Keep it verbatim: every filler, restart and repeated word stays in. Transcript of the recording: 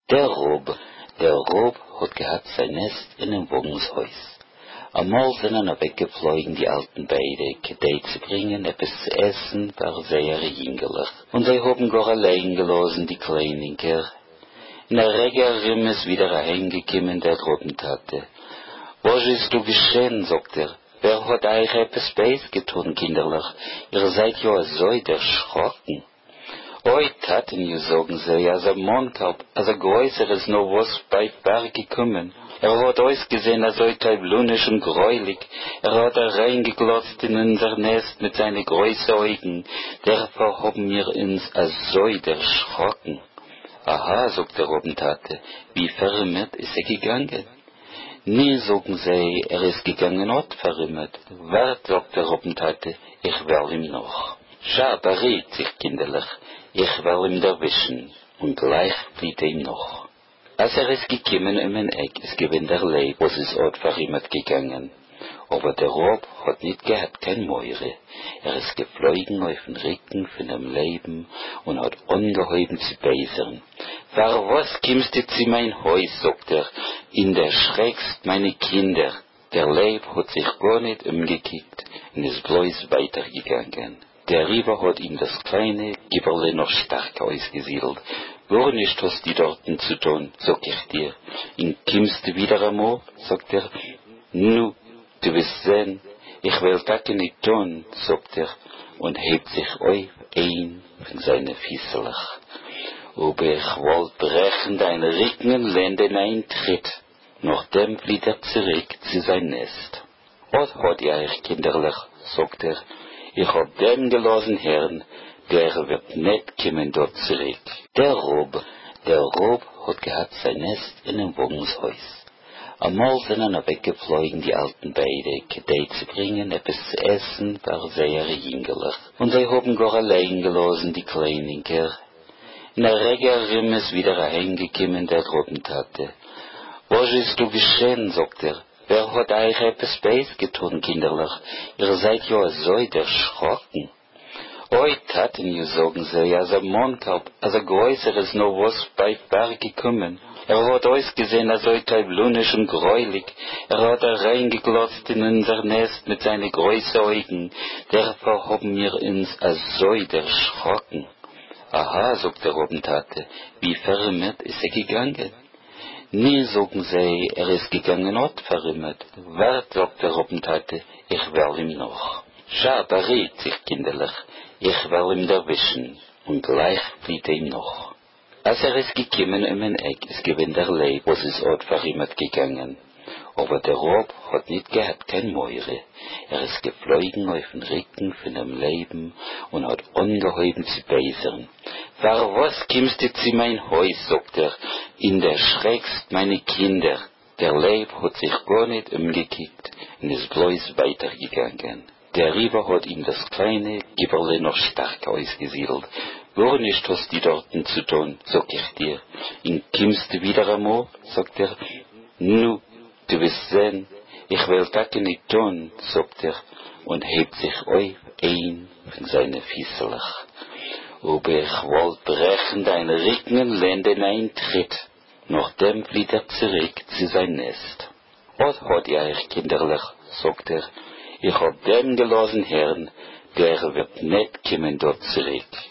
Der Rob, der Rob hat gehabt sein Nest in einem Wohnungshaus. Einmal sind er weggeflogen, die alten beide, gedei zu bringen, etwas zu essen, war sehr jüngerlich. Und sie haben gar allein gelassen, die Kleininker. In der Regerin ist wieder heimgekommen, der Robbentate. Was ist du geschehen, sagt er. Wer hat euch etwas Beiß getan, kinderlich? Ihr seid ja so erschrocken. Oi, Taten, ihr sagen sie, als ein Mondkalb, als ein größeres noch was bei Berg gekommen. Er hat euch gesehen, als ein teilblunisch und gräulich. Er hat reingeglotzt in unser Nest mit seinen großen Augen. Dafür haben wir uns als so erschrocken. Aha, sagt der Robbentate, wie verrimmert ist er gegangen? Nie, sagen sie, er ist gegangen und verrimmert. Wart, sagt der Robbentate, ich will ihm noch. Schau, da redet sich kinderlich. Ich will ihm erwischen, und gleich flieht er ihm noch. Als er ist gekommen um ein Eck, ist gewinnt er leib, was ist ort verrimmert gegangen. Aber der Rob hat nicht gehabt kein Meure. Er ist geflogen auf den Rücken von dem Leben und hat ungeheuben zu beißern. Für was kommst du zu mein Haus, sagt er, in der schreckst meine Kinder. Der Leib hat sich gar nicht umgekickt und ist bloß weitergegangen. Der Rieber hat ihm das kleine Gibberle noch stark ausgesiedelt. Gar nicht hast du dorten zu tun, sag ich dir. Und kommst du wieder einmal, sagt er. Nu, du wirst sehen, ich will das nicht tun, sagt er, und hebt sich auf ein von seinen Füßelach. Aber ich wollte brechen deine Rücken und Lenden einen Tritt. Nachdem flieht er zurück zu sein Nest. Was hat ihr euch kinderlich, sagt er. Ich hab dem gelassen Herrn, der wird nicht kommen dort zurück. Der Rob, der Rob hat gehabt sein Nest in einem Wohnungshaus. Einmal sind er weggeflogen, die alten beide, gedei zu bringen, etwas zu essen, war sehr jüngerlich. Und sie haben gar allein gelassen, die Kleininker. In der Regerin ist wieder heimgekommen, der Robbentate. Was ist du geschehen, sagt er. Wer hat euch etwas Beiß getan, kinderlich? Ihr seid ja so erschrocken. Oi, Taten, ihr sagen sie, als ein Mondkalb, als ein größeres noch was bei Berg gekommen. Er hat euch gesehen, als ein teilblunisch und gräulich. Er hat reingeglotzt in unser Nest mit seinen großen Augen. Dafür haben wir uns als so erschrocken. Aha, sagt der Robbentate, wie verrimmert ist er gegangen? Nie, sagen sie, er ist gegangen und verrimmert. Wart, sagt der Robbentate, ich will ihm noch. Schau, da redet sich kinderlich. Ich will ihm erwischen, und gleich flieht er ihm noch. Als er ist gekommen um ein Eck, ist gewinnt er leib, was ist ort verrimmert gegangen. Aber der Rob hat nicht gehabt kein Meure. Er ist geflogen auf den Rücken von dem Leben und hat ungeheuben zu beißern. Für was kommst du zu mein Haus, sagt er, in der schreckst meine Kinder. Der Leib hat sich gar nicht umgekickt und ist bloß weitergegangen. Der Rieber hat ihm das kleine Gibberle noch stark ausgesiedelt. Gar nicht hast du dorten zu tun, sag ich dir. Und kommst du wieder einmal, sagt er. Nu, du wirst sehen, ich will das nicht tun, sagt er, und hebt sich auf ein von seinen Füßelach. Aber ich wollte brechen deine Rücken und Lenden einen Tritt. Nachdem flieht er zurück zu sein Nest. Was hat ihr euch kinderlich, sagt er. Ich hab dem gelassen Herrn, der wird nicht kommen dort zurück.